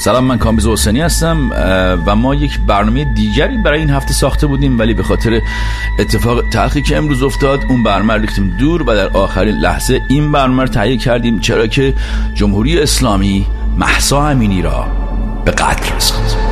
سلام، من کامبیز حسینی هستم و ما یک برنامه دیگری برای این هفته ساخته بودیم، ولی به خاطر اتفاق تلخی که امروز افتاد اون برنامه رو ریختیم دور و در آخرین لحظه این برنامه رو تهیه کردیم، چرا که جمهوری اسلامی مهسا امینی را به قتل رساند.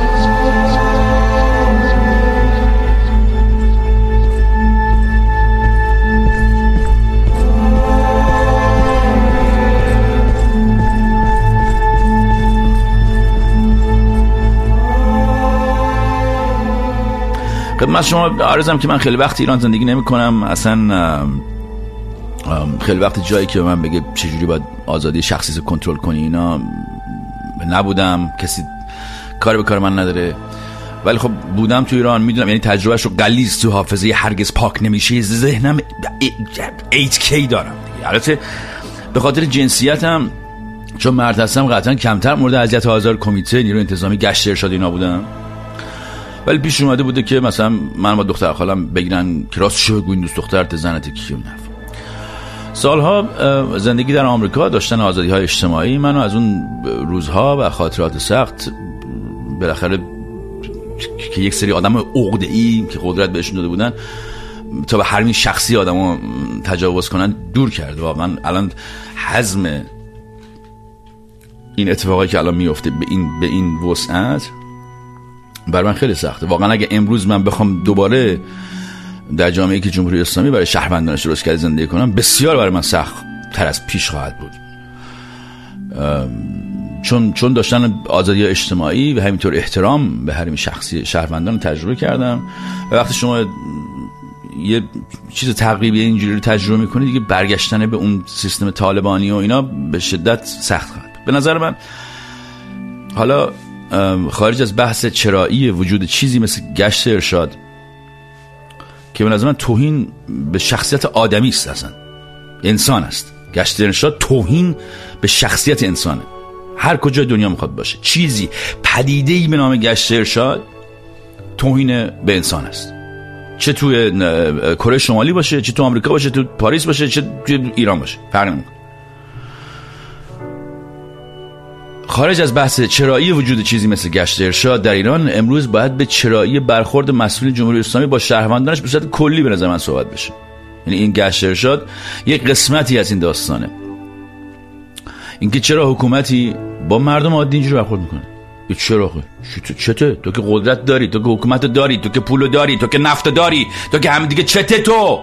خدمت شما عرضم که من خیلی وقت ایران زندگی نمی کنم، اصلا خیلی وقت جایی که من بگه چجوری باید آزادی شخصی کنترل کنی اینا نبودم، کسی کار به کار من نداره، ولی خب بودم تو ایران، میدونم، یعنی تجربهش رو غلیظ تو حافظه هرگز پاک نمیشه، ذهنم 8K دارم. البته به خاطر جنسیتم چون مرد هستم قطعا کمتر مورد اذیت و آزار کمیته نیروی انتظامی گشت ارشاد اینا بودم، ولی پیش اومده بوده که مثلا من با دختر خالم بگیرن که راست شو بگوین دوست دخترت زنت کیه. سالها زندگی در آمریکا، داشتن آزادی‌های اجتماعی، منو از اون روزها و خاطرات سخت بالاخره که یک سری آدم عقده‌ای که قدرت بهشون داده بودن تا به حریم شخصی آدمو تجاوز کنن دور کرد. واقعا الان هضم این اتفاقی که الان میفته به این وسعت برای من خیلی سخته. واقعا اگه امروز من بخوام دوباره در جامعه‌ای که جمهوری اسلامی برای شهروندانش درست کرده زندگی کنم، بسیار برای من سخت تر از پیش خواهد بود، چون داشتن آزادی اجتماعی و همینطور احترام به حریم شخصی شهروندان تجربه کردم و وقتی شما یه چیز تقریبی اینجوری رو تجربه میکنید دیگه برگشتن به اون سیستم طالبانی و اینا به شدت سخت خواهد. به نظر من حالا خارج از بحث چرایی وجود چیزی مثل گشت ارشاد که به نظر من توهین به شخصیت آدمی است، اصلا انسان است، گشت ارشاد توهین به شخصیت انسانه، هر کجا دنیا میخواد باشه چیزی پدیده‌ای به نام گشت ارشاد توهین به انسان است، چه توی کره شمالی باشه، چه تو آمریکا باشه، تو پاریس باشه، چه تو ایران باشه، فرق نمیکنه. خارج از بحث چرایی وجود چیزی مثل گشت ارشاد در ایران، امروز باید به چرایی برخورد مسئول جمهوری اسلامی با شهروندانش به صورت کلی به نظر من صحبت بشه. یعنی این گشت ارشاد یک قسمتی از این داستانه، اینکه چرا حکومتی با مردم عادی اینجوری برخورد میکنه. چرا چته؟ تو که قدرت داری، تو که حکومت داری، تو که پول داری، تو که نفت داری، تو که همه دیگه چته تو؟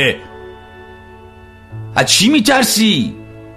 از چی میترسی؟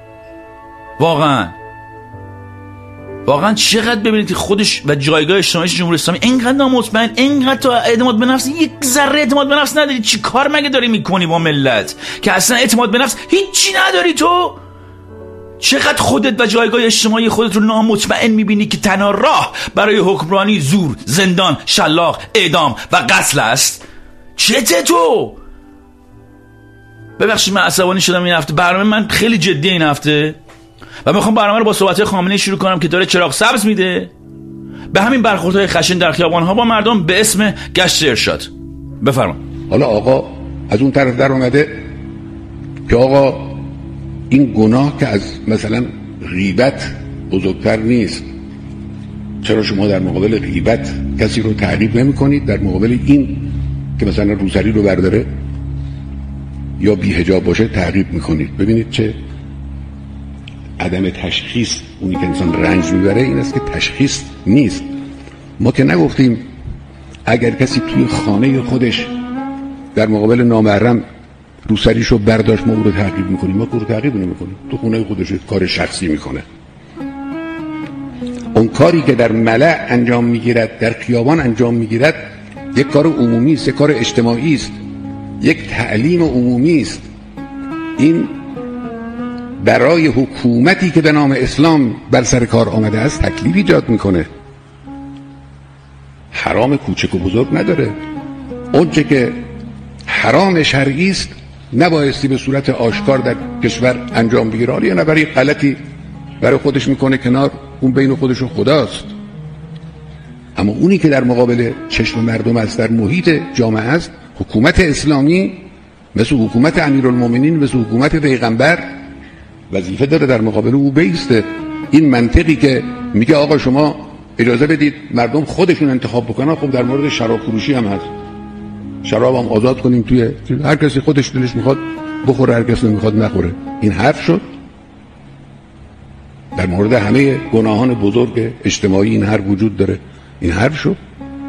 واقعا چقدر ببینید خودش و جایگاه اجتماعی جمهوری اسلامی اینقدر نامطمئن، اینقدر تو اعتماد به نفس، یک ذره اعتماد به نفس نداری. چی کار مگه داری میکنی با ملت که اصلا اعتماد به نفس هیچی نداری؟ تو چقدر خودت و جایگاه اجتماعی خودت رو نامطمئن میبینی که تنها راه برای حکمرانی زور، زندان، شلاق، اعدام و قتل است؟ چته تو؟ ببخشید من عصبانی شدم این هفته، برنامه من خیلی جدیه این هفته و میخوام برنامه رو با صحبت خامنه‌ای شروع کنم که داره چراغ سبز میده به همین برخوردهای خشن در خیابان‌ها با مردم به اسم گشت ارشاد. بفرمایید. حالا آقا از اون طرف در اومده که آقا این گناه که از مثلا غیبت بزرگتر نیست، چرا شما در مقابل غیبت کسی رو تعقیب نمی کنید؟ در مقابل این که مثلا روسری رو برداره یا بی حجاب باشه تعقیب میکنید؟ ببینید چه عدم تشخیص. اونی که انسان رنج میبره این است که تشخیص نیست. ما که نگفتیم اگر کسی توی خانه خودش در مقابل نامحرم روسریشو برداشت ما او رو تعقیب میکنیم؟ ما او رو تعقیب نمیکنیم، تو خونه خودش کار شخصی میکنه. اون کاری که در ملأ انجام میگیرد، در خیابان انجام میگیرد، یک کار عمومی است، یک کار اجتماعی است، یک تعلیم عمومی است. این برای حکومتی که به نام اسلام بر سر کار آمده است تکلیف ایجاد میکنه. حرام کوچک و بزرگ نداره. اونچه که حرام شرعی است نبایستی به صورت آشکار در کشور انجام بگیره. حالا یه نفری غلطی برای خودش میکنه کنار، اون بین خودش و خداست، اما اونی که در مقابل چشم مردم است، در محیط جامعه است، حکومت اسلامی مثل حکومت امیرالمومنین، مثل حکومت پیغمبر وظیفه داره در مقابل او بیسته. این منطقی که میگه آقا شما اجازه بدید مردم خودشون انتخاب بکنن. خب در مورد شراب فروشی هم هست، شراب هم آزاد کنیم، توی هر کسی خودش دلش میخواد بخوره، هر کسی نمیخواد نخوره. این حرف شد. در مورد همه گناهان بزرگ اجتماعی این حرف وجود داره، این حرف شد.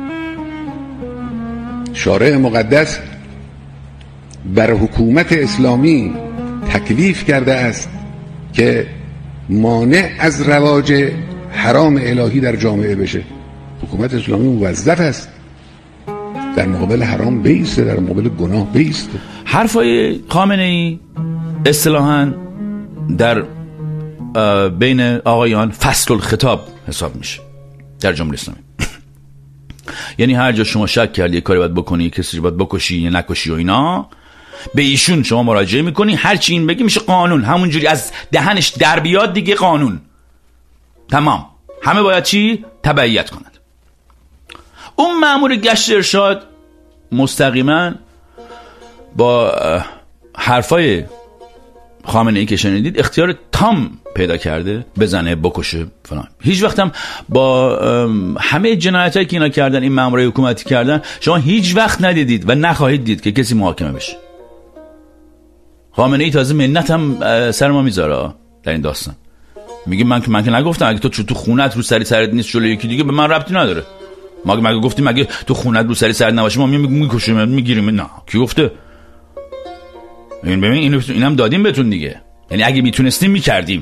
شارع مقدس بر حکومت اسلامی تکلیف کرده است که مانع از رواج حرام الهی در جامعه بشه. حکومت اسلامی موظف است در مقابل حرام بیسته، در مقابل گناه بیسته. حرفای خامنه‌ای اصطلاحاً در بین آقایان فصل الخطاب حساب میشه در جمهوری اسلامی. یعنی هر جا شما شک کردی یه کاری باید بکنی، کسی باید بکشی یا نکشی و اینا، به ایشون شما مراجعه میکنی، هر چی این بگی میشه قانون. همونجوری از دهنش در بیاد دیگه قانون. تمام. همه باید چی؟ تبعیت کنند. اون مأمور گشت ارشاد مستقیما با حرفای خامنه‌ای که شنیدید اختیار تام پیدا کرده بزنه، بکشه، فلان. هیچ وقت هم با همه جنایتایی که اینا کردن، این مامورای حکومتی کردن، شما هیچ وقت ندیدید و نخواهید دید که کسی محاکمه بشه. خامنه‌ای تازه منت هم سر ما میذاره در این داستان. میگه من که نگفتم اگه تو خونت رو سرت نیست جلوی یکی دیگه به من ربطی نداره. ما گفتیم اگه تو خونت رو سرت نباشه ما میکشیم میگیریم. نه، کی گفته؟ ببین اینم دادیم بهتون دیگه. یعنی اگه میتونستیم میکردیم.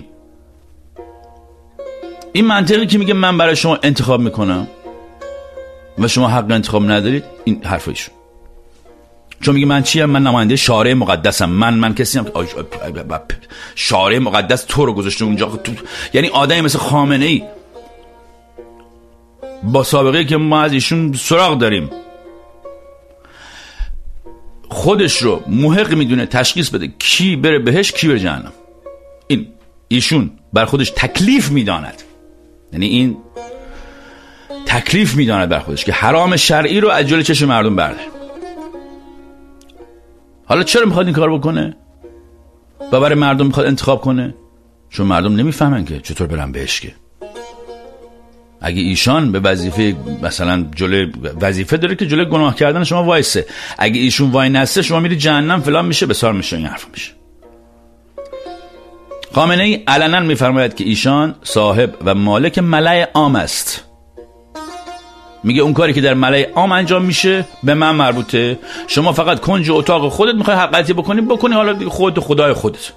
این منطقی که میگه من برای شما انتخاب میکنم و شما حق انتخاب ندارید، این حرفایشون. چون میگه من چیم؟ من نماینده شارع مقدسم. من کسی هم شارع مقدس تو رو گذاشته اونجا. یعنی آدمی مثل خامنه‌ای با سابقه که ما از ایشون سراغ داریم، خودش رو محق میدونه تشخیص بده کی بره بهشت کی بره جهنم. این ایشون بر خودش تکلیف میداند. یعنی این تکلیف میداند بر خودش که حرام شرعی رو از جلوی چشم مردم برده. حالا چرا میخواد این کار بکنه و برای مردم میخواد انتخاب کنه؟ چون مردم نمیفهمن که چطور برن بهشت. که اگه ایشان به وظیفه مثلا جلوی وظیفه داره که جلوی گناه کردن شما وایسه، اگه ایشون وای نسته شما میری جهنم فلان میشه بسار میشه، این حرفا میشه. خامنه‌ای علنا میفرماید که ایشان صاحب و مالک ملأ عام است. میگه اون کاری که در ملأ عام انجام میشه به من مربوطه. شما فقط کنج اتاق خودت میخوای حق غلطی بکنی، حالا خودت خدای خودت.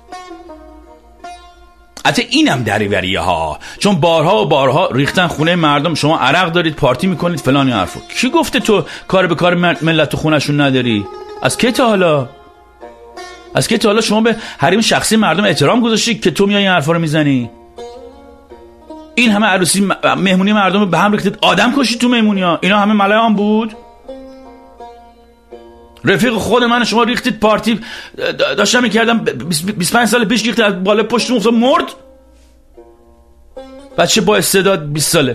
حتی اینم دریوریه ها، چون بارها و بارها ریختن خونه مردم، شما عرق دارید، پارتی میکنید، فلان حرفو. کی گفته تو کار به کار ملت تو خونشون نداری؟ از کی تا حالا شما به حریم شخصی مردم احترام گذاشتی که تو میای این حرفا رو میزنی؟ این همه عروسی مهمونی مردم به هم ریختید، آدم کشید تو مهمونی‌ها. اینا همه ملأ عام بود؟ رفیق خود من شما ریختید پارتی، داشتم میکردم 25 سال پیش ریختید از بالا پشت افتاد مرد. بچه با استعداد 20 ساله.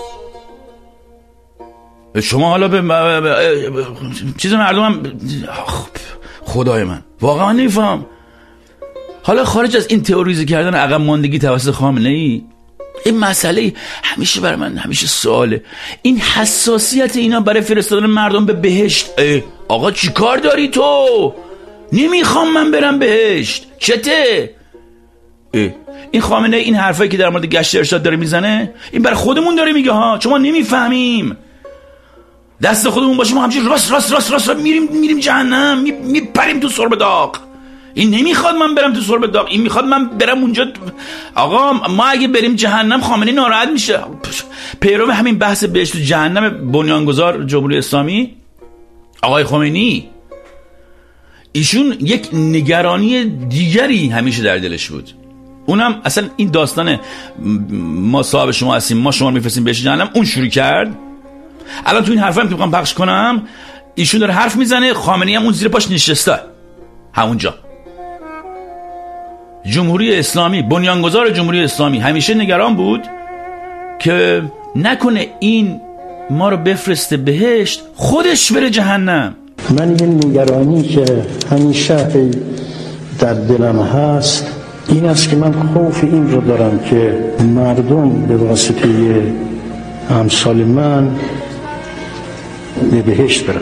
شما حالا به چیز مردم هم خدای من واقعا نمیفهم. حالا خارج از این تئوریزه کردن عقب ماندگی توسط خامنه‌ای، این مسئله همیشه برای من همیشه سواله. این حساسیت اینا برای فرستادن مردم به بهشت. آقا چی کار داری تو؟ نمیخوام من برم بهشت، چته؟ این خامنه این حرفایی که در مورد گشت ارشاد داره میزنه، این برای خودمون داره میگه ها. شما نمیفهمیم. دست خودمون باشه ما همچین راست میریم جهنم، میپریم تو سرب داغ. این نمیخواد من برم تو سرب داغ، این میخواد من برم اونجا. آقا ما اگه بریم جهنم خامنه‌ای ناراحت میشه. پیرو همین بحث بهشت و جهنم بنیانگذار جمهوری اسلامی آقای خمینی، ایشون یک نگرانی دیگری همیشه در دلش بود. اونم اصلا این داستان ما صاحب شما هستیم، ما شما رو میفرستیم بهشت جهنم، اون شروع کرد. الان تو این حرفا که میخوام پخش کنم، ایشون داره حرف میزنه، خامنه‌ای هم اون زیر پاش نشسته همونجا. جمهوری اسلامی، بنیانگذار جمهوری اسلامی همیشه نگران بود که نکنه این ما رو بفرسته بهشت، خودش بره جهنم. من یه نگرانی که همیشه در دلم هست این است که من خوف این رو دارم که مردم به واسطه امثال من به بهشت برند.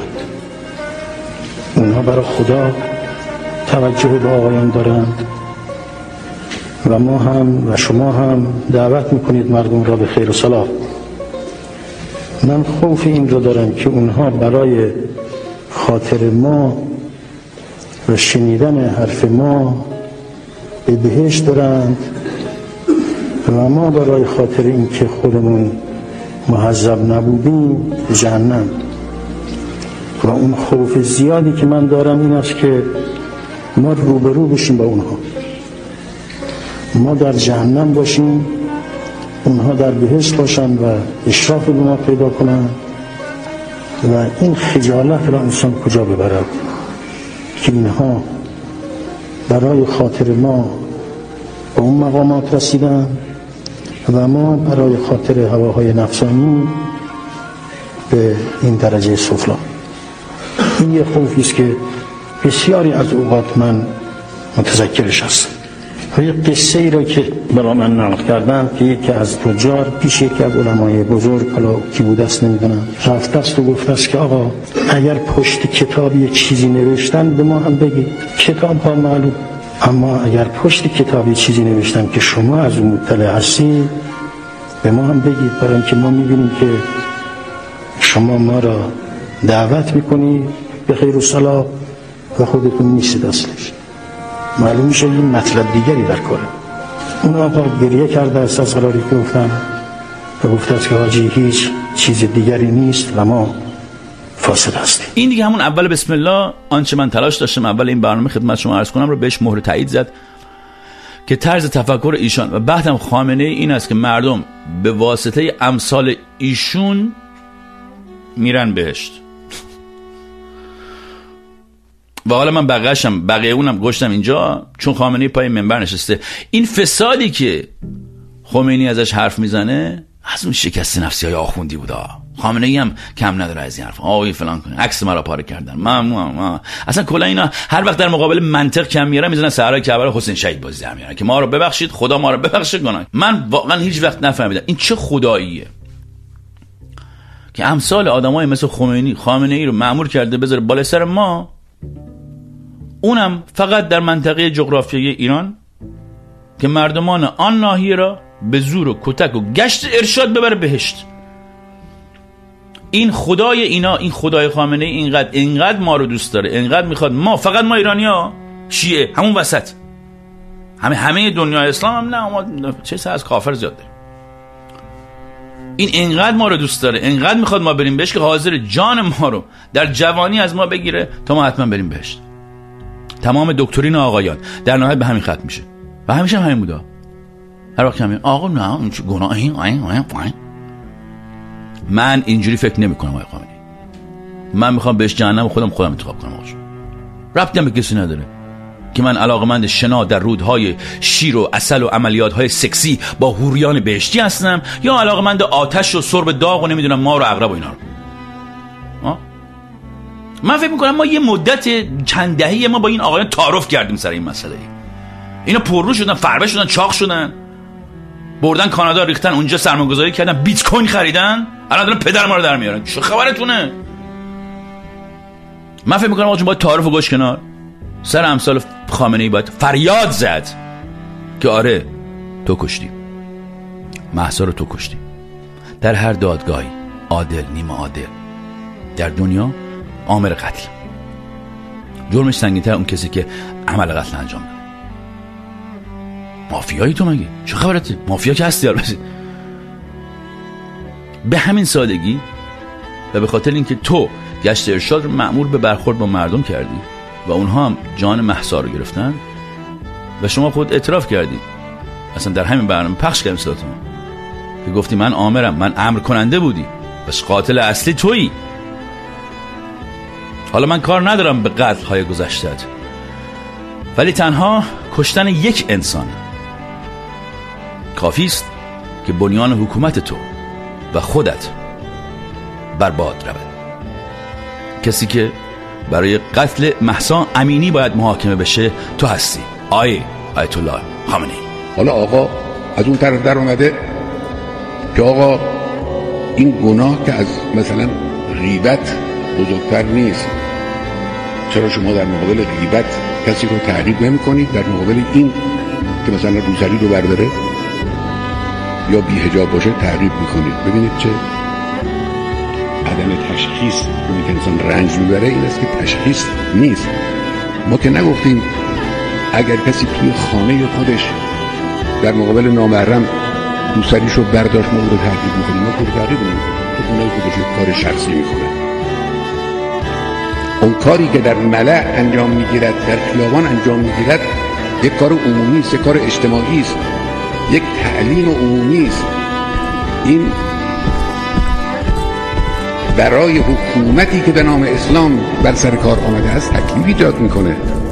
اونها برای خدا توجه به آقایان دارند و ما هم و شما هم دعوت میکنید مردم را به خیر و صلاح. من خوف این را دارم که اونها برای خاطر ما و شنیدن حرف ما به بهشت دارند و ما برای خاطر این که خودمون مهذب نبودیم به جهنم. و اون خوف زیادی که من دارم این است که ما روبرو بشیم با اونها، ما در جهنم باشیم، اونها در بهشت باشن و اشراف به ما پیدا کنن و این خجالت را انسان کجا ببرد که اینها برای خاطر ما به اون مقامات رسیدن و ما برای خاطر هواهای نفسانی به این درجه سفلی. این یه خوفی است که بسیاری از اوقات من متذکرش هستم. یه قصه ای را که برای من نقل کردن که یکی از تجار پیش یکی از علمای بزرگ، حالا کی بوده است نمیدونم، رفته است و گفته است که آقا اگر پشت کتابی چیزی نوشتن به ما هم بگید. کتاب ها معلوم، اما اگر پشت کتابی چیزی نوشتن که شما از اون مطلع هستید به ما هم بگید، برای اینکه ما میبینیم که شما ما را دعوت میکنید به خیر و صلاح و خودتون نیستید اصلش. معلوم میشه این مطلب دیگری در کاره. اون آقا گریه کرده است از قراری که گفتم و گفته است که حاجی هیچ چیز دیگری نیست و ما فاسد هستیم. این دیگه همون اول بسم الله آنچه من تلاش داشتم اول این برنامه خدمت شما عرض کنم رو بهش مهر تایید زد که طرز تفکر ایشان و بعدم خامنه این است که مردم به واسطه امثال ایشون میرن بهشت. و حالا من بقیه اونم گشتم اینجا چون خامنه‌ای پای منبر نشسته. این فسادی که خمینی ازش حرف میزنه از اون شکست نفسی های آخوندی بوده. خامنه‌ای هم کم نداره از این حرف. آقای فلان کنه عکس مرا پاره کردن. من اصلا کلا اینا هر وقت در مقابل منطق کم میارن میزنن صحرای کربلا حسین شهید بازی در میارن که ما رو ببخشید، خدا ما رو ببخشه گناه. من واقعا هیچ وقت نفهمیدم این چه خداییه که امثال آدمای مثل خامنه‌ای رو مأمور کرده بذاره بالای سر ما، اونم فقط در منطقه جغرافیایی ایران که مردمان آن ناحیه را به زور و کتک و گشت ارشاد ببره بهشت. این خدای اینا، این خدای خامنه‌ای اینقدر ما رو دوست داره، اینقدر میخواد ما، فقط ما ایرانی‌ها شیعه همون وسط، همه دنیای اسلام هم نه، ما چه سر از کافر زیاد داریم. این اینقدر ما رو دوست داره، اینقدر میخواد ما بریم بهش که حاضر جان ما رو در جوانی از ما بگیره تا ما حتما بریم بهشت. تمام دکترین آقایان در نهایت به همین ختم میشه و همیشه همین بوده. هر وقت همین آقا نه این گناه این من اینجوری فکر نمیکنم آقای خامنه‌ای. من میخوام بهش جهنم خودم انتخاب کنم. آقا ربطی به کسی نداره که من علاقمند شنا در رودهای شیر و عسل و عملیات‌های سکسی با حوریان بهشتی هستم یا علاقمند آتش و سرب داغ و نمیدونم مار و عقرب و اینا رو. من فکر میکنم ما یه مدت چند دهه‌ای ما با این آقایان تعارف کردیم سر این مسئله. اینا پررو شدن، فربه شدن، چاق شدن، بردن کانادا ریختن اونجا سرمایه‌گذاری کردن، بیت کوین خریدن، الان دارن پدر ما رو در میارن. چه خبرتونه؟ من فکر میکنم آقا جون باید تعارف و گوش کنار سر امثال خامنه‌ای باید فریاد زد که آره تو کشتی، مهسا رو تو کشتی. در هر دادگاهی عادل نیمه عادل در دنیا آمر قتل، جرمش سنگین‌تر اون کسی که عمل قتل انجام داد. مافیایی تو مگه؟ چه خبرته؟ مافیا که هستی البته. به همین سادگی و به خاطر اینکه تو گشت ارشاد رو مأمور به برخورد با مردم کردی و اونها هم جان مهسا رو گرفتن و شما خود اعتراف کردی، اصلا در همین برنامه پخش کردیم صداتون که گفتی من آمرم، من امر کننده بودی، بس قاتل اصلی تویی. حالا من کار ندارم به قتل های گذشته‌ات، ولی تنها کشتن یک انسان کافی است که بنیان حکومت تو و خودت برباد رود. کسی که برای قتل مهسا امینی باید محاکمه بشه تو هستی، آیت الله خامنه‌ای. حالا آقا از اون طرف در اومده که آقا این گناه که از مثلا غیبت بزرگتر نیست. چرا شما در مقابل غیبت کسی رو تعقیب نمی کنید؟ در مقابل این که مثلا روسری رو برداره یا بی حجاب باشه تعقیب میکنید. ببینید چه عدم تشخیص اونی که انسان رنج میبره این است که تشخیص نیست. ما که نگفتیم اگر کسی توی خانه خودش در مقابل نامحرم روسریشو برداشت ما رو تعقیب میکنیم. ما رو تعقیب نمیکنیم. تو خونه خودش کار شخصی میکنه. اون کاری که در ملأ انجام میگیرد، در خیابان انجام میگیرد، یک کار عمومی است، یک کار اجتماعی است، یک تعلیم عمومی است. این برای حکومتی که به نام اسلام بر سر کار آمده است تکلیف ایجاد میکنه.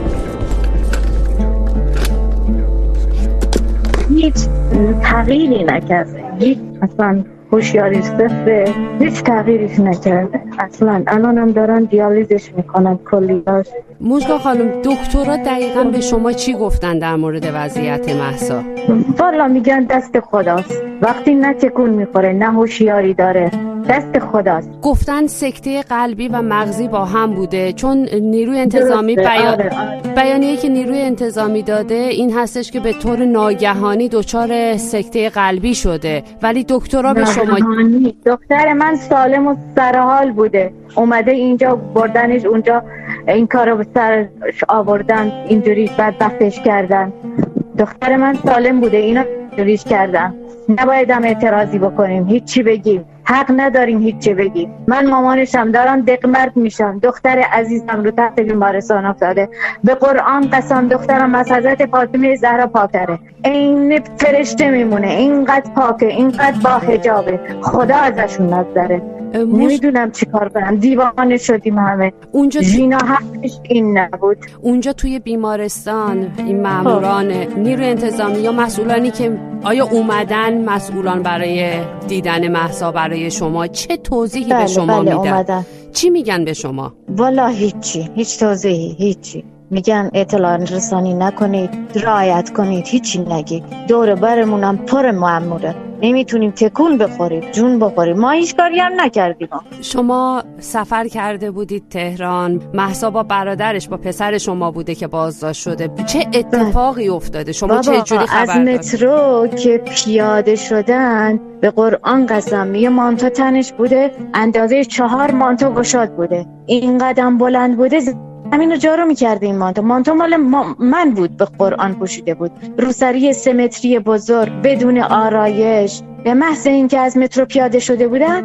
هیچ تغییری نکرده، هیچ اصلا هوشیاری صفر، هیچ تغییریش نکرده اصلا. الان هم دارن دیالیزش میکنن کلیاش. مژگان خانم، دکترها دقیقاً به شما چی گفتن در مورد وضعیت مهسا؟ والا میگن دست خداست. وقتی نه تکون میخوره نه هوشیاری داره، دست خداست. گفتن سکته قلبی و مغزی با هم بوده، چون نیروی انتظامی بیانیه‌ای که نیروی انتظامی داده این هستش که به طور ناگهانی دچار سکته قلبی شده، ولی دکترها به شما دختر من سالم و سرحال بوده، اومده اینجا بردنش اونجا، این کارو به سرش آوردن، اینجوری بدبختش کردن. دختر من سالم بوده، اینا اینجوریش کردن. نباید هم اعتراضی بکنیم، هیچی بگیم، حق نداریم هیچی بگیم. من مامانشم دارم دقمرد میشم، دختر عزیزم رو تحت بیمارستان افتاده. به قرآن قسم دخترم از حضرت فاطمه زهرا پاکتره، این فرشته میمونه، اینقدر پاکه، اینقدر با حجابه، خدا ازشون نگذره. نمیدونم چی کار کنم، دیوانه شدیم همه. اونجا ژینا حقش این نبود. اونجا توی بیمارستان این ماموران نیروی انتظامی یا مسئولانی که آیا اومدن مسئولان برای دیدن مهسا برای شما چه توضیحی به شما میدن؟ اومدن. چی میگن به شما؟ والا هیچ توضیحی، هیچی. میگن اطلاع رسانی نکنید، رعایت کنید، هیچی نگید. دور برمونم پر مأموره، نمیتونیم تکون بخوریم، جون بخوریم. ما هیچ کاری هم نکردیم. شما سفر کرده بودید تهران، مهسا با برادرش با پسر شما بوده که بازداشت شده. چه اتفاقی افتاده؟ شما چه جوری خبر از مترو که پیاده شدن به قرآن قسم یه مانتو تنش بوده، اندازه 4 مانتو گشاد بوده، این قدم بلند بوده، همینو جارو میکرده. این مانتو مال من بود، به قرآن پوشیده بود، روسری 3 متری بزرگ بدون آرایش. به محض این که از مترو پیاده شده بودن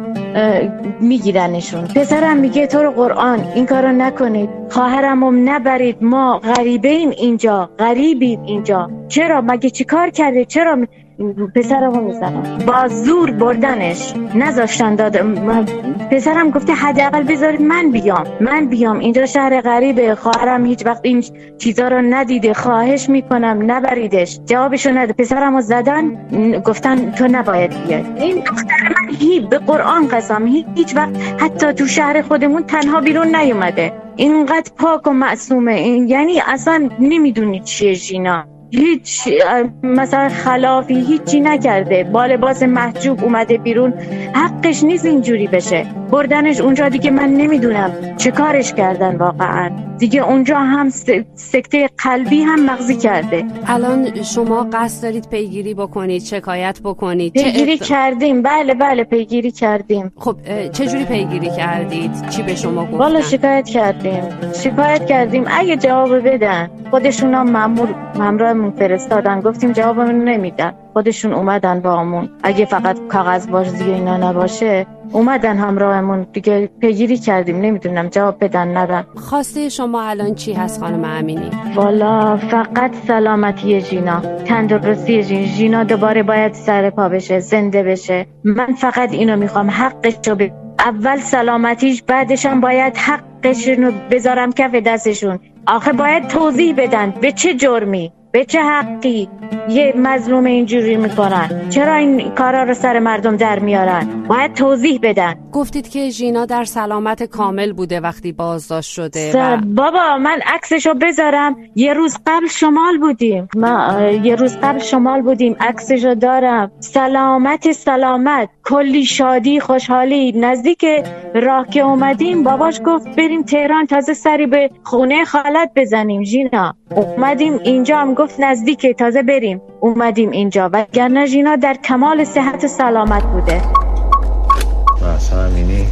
میگیرنشون. پسرم میگه تو رو قرآن این کارو نکنید، خواهرمو نبرید، ما غریبیم اینجا. چرا؟ مگه چی کار کرده؟ چرا پسرمو میزنن؟ با زور بردنش، نذاشتن پسرم گفته حداقل بذارید من بیام اینجا، شهر غریبه، خواهرم هیچ وقت این چیزا رو ندیده، خواهش میکنم نبریدش. جوابشو نده. پسرمو زدن، گفتن تو نباید بیای. این دختر من به قرآن قسم هیچ وقت حتی تو شهر خودمون تنها بیرون نیومده. اینقدر پاک و معصومه، یعنی اصلا نمیدونی چیه ژینا، هیچ مثلا خلافی هیچی نکرده، با لباس محجوب اومده بیرون. حقش نیست اینجوری بشه. بردنش اونجا دیگه من نمیدونم چه کارش کردن واقعا. دیگه اونجا هم سکته قلبی هم مغزی کرده. الان شما قصد دارید پیگیری بکنید، شکایت بکنید؟ پیگیری کردیم، بله پیگیری کردیم. خب چه جوری پیگیری کردید؟ چی به شما گفتن؟ والا شکایت کردیم. اگه جواب بدن، خودشون هم مامورمون فرستادن، گفتیم جوابمون نمیدن، خودشون اومدن با همون، اگه فقط کاغذبازی اینا نباشه اومدن همراهمون دیگه. پیگیری کردیم، نمیدونم جواب بدن ندن. خواسته شما الان چی هست خانم امینی؟ والا فقط سلامتی ژینا، تندرستی ژینا دوباره باید سر پا بشه، زنده بشه. من فقط اینو میخوام، حقشو اول سلامتیش، بعدش هم باید حقشونو بذارم کف دستشون. آخه باید توضیح بدن به چه جرمی. به چه حقی یه مظلوم اینجوری میکنن؟ چرا این کارا رو سر مردم در میارن؟ باید توضیح بدن. گفتید که ژینا در سلامت کامل بوده وقتی بازداشت شده بابا من عکسشو بذارم. یه روز قبل شمال بودیم، عکسشو دارم. سلامت، کلی شادی خوشحالی. نزدیک راه که اومدیم باباش گفت بریم تهران تازه سری به خونه خالت بزنیم. ژینا اومدیم اینجا، هم گفت نزدیکه تازه بریم. اومدیم اینجا وگرنه ژینا در کمال صحت سلامت بوده. مهسا امینی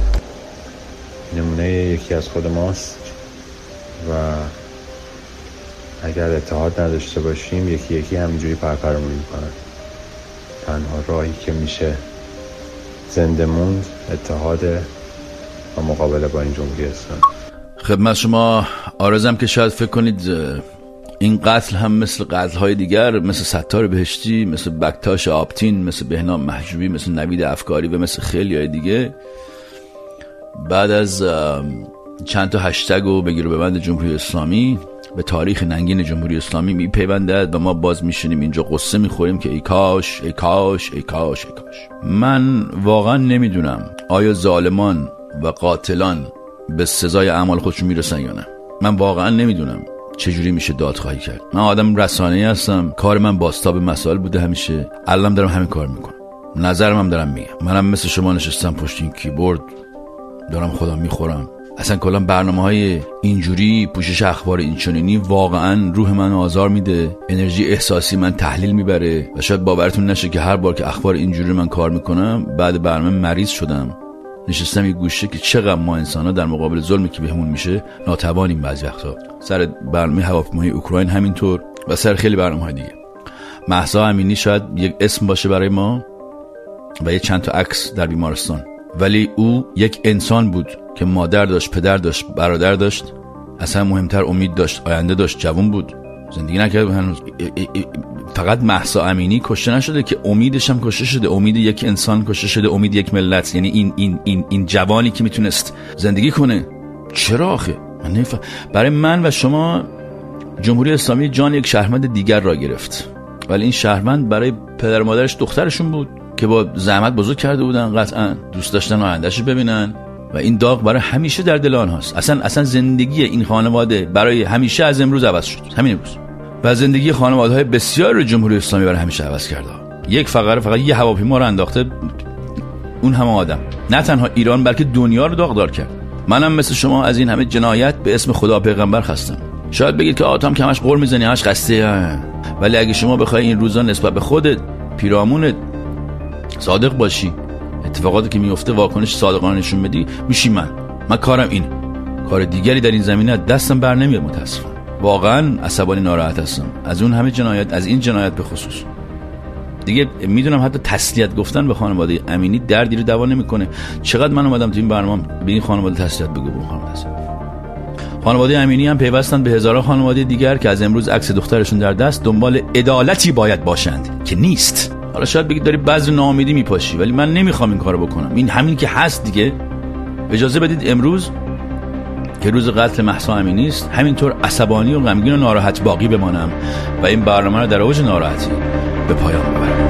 نمونه یکی از خود ماست و اگر اتحاد نداشته باشیم یکی همینجوری پرپرمون میکنن. تنها راهی که میشه زنده موند اتحاد و مقابله با این جمهوری اسلامی. خدمت شما آرزم که شاید فکر کنید این قتل هم مثل قتل‌های دیگر، مثل ستار بهشتی، مثل بکتاش آبتین، مثل بهنام محجوبی، مثل نوید افکاری و مثل خیلی های دیگه بعد از چند تا هشتگ و بگیر و ببند جمهوری اسلامی به تاریخ ننگین جمهوری اسلامی میپیوندد و ما باز میشینیم اینجا قصه میخوریم که ای کاش ای کاش ای کاش ای کاش. من واقعا نمیدونم آیا ظالمان و قاتلان به سزای اعمال خودشون میرسن یا نه. من واقعا نمیدونم چجوری میشه دادخواهی کرد. من آدم رسانه‌ای هستم، کار من بازتاب مسائل بوده همیشه، الان دارم همین کار میکنم، نظرم هم دارم میگم. منم مثل شما نشستم پشت این کیبورد دارم خودم میخورم. اصلا کلا برنامه‌های اینجوری پوشش اخبار اینچنینی واقعا روح من آزار میده، انرژی احساسی من تحلیل میبره و شاید باورتون نشه که هر بار که اخبار اینجوری من کار میکنم بعد برنامه مریض شدم، نشستم یه گوشه که چقدر ما انسانا در مقابل ظلمی که بهمون میشه ناتوانیم. بعضی وقتا سر برنامه هواپیمای اوکراین همینطور و سر خیلی برنامه‌های دیگه. مهسا امینی شاید یک اسم باشه برای ما و یه چند تا عکس در بیمارستان، ولی او یک انسان بود که مادر داشت، پدر داشت، برادر داشت، اصلا مهمتر امید داشت، آینده داشت، جوان بود، زندگی نکرد هنوز. فقط مهسا امینی کشته نشده که امیدش هم کشته شده، امید یک انسان کشته شده، امید یک ملت. یعنی این جوانی که میتونست زندگی کنه. چرا آخه؟ من نمیفهم. برای من و شما جمهوری اسلامی جان یک شهروند دیگر را گرفت، ولی این شهروند برای پدر و مادرش دخترشون بود که با زحمت بزرگ کرده بودن، قطعا دوست داشتن آینده‌اش ببینن و این داغ برای همیشه در دل آنهاست. اصلا زندگی این خانواده برای همیشه از امروز عوض شد، همین امروز. و زندگی خانواده‌های بسیار رو جمهوری اسلامی برای همیشه عوض کرده. یک فقط یه هواپیما رو انداخته اون همه آدم، نه تنها ایران بلکه دنیا رو داغدار کرد. منم مثل شما از این همه جنایت به اسم خدا پیغمبر خستم. شاید بگید که آتام که همش قول میزنی، همش قصده، ولی اگه شما بخوای این روزا نسبت به خودت پیرامونت صادق باشی، اتفاقاتی که میفته واکنش صادقانه نشون بدی، میشی من کارم اینه. کار دیگری در این زمینه دستم بر نمیاد. متاسفم، واقعا عصبانی ناراحت هستم از اون همه جنایت، از این جنایت به خصوص. دیگه میدونم حتی تسلیت گفتن به خانواده امینی دردی رو دوا نمیکنه. چقدر من اومدم تو این برنامه به این خانواده تسلیت بگم. خانواده امینی هم پیوستن به هزاران خانواده دیگر که از امروز عکس دخترشون در دست دنبال عدالتی باید باشند که نیست. حالا شاید بگید داری بذر ناامیدی میپاشی، ولی من نمیخوام این کارو بکنم. این همین که هست دیگه. اجازه بدید امروز که روز قتل مهسا امینی است همینطور عصبانی و غمگین و ناراحت باقی بمانم و این برنامه رو در اوج ناراحتی به پایان ببرم.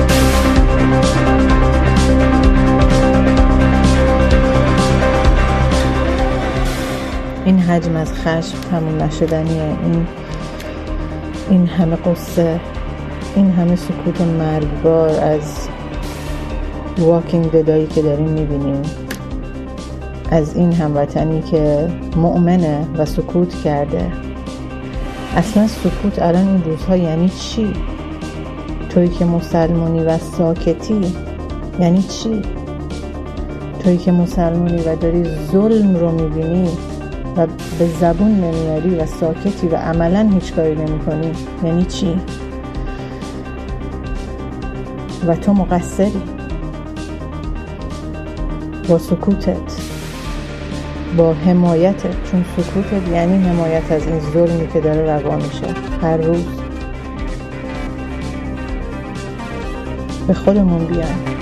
این حجم از خشم تموم نشدنیه. این همه قصه، این همه سکوت مرگبار از واکینگ ددایی که داریم میبینیم، از این هموطنی که مؤمنه و سکوت کرده. اصلا سکوت الان این روزها یعنی چی؟ تویی که مسلمانی و ساکتی یعنی چی؟ تویی که مسلمانی و داری ظلم رو میبینی و به زبون نمیاری و ساکتی و عملا هیچ کاری نمی کنی یعنی چی؟ و تو مقصری با سکوتت، با حمایتت، چون سکوتت یعنی حمایت از این ظلمی که داره روا میشه هر روز. به خودمون بیایم.